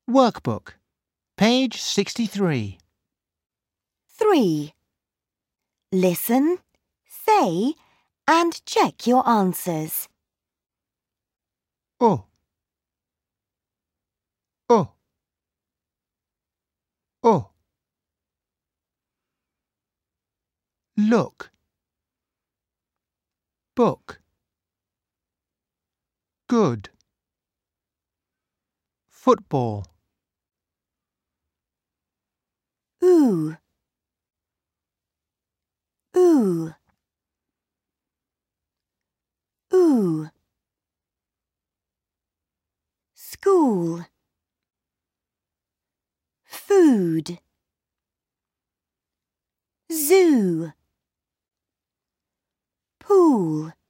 Workbook, page 63. 3. Listen, say, and check your answers. Oh. Oh. Oh. Look. Book. Good. Football. Ooh. Ooh. Ooh. School. Food. Zoo. Pool.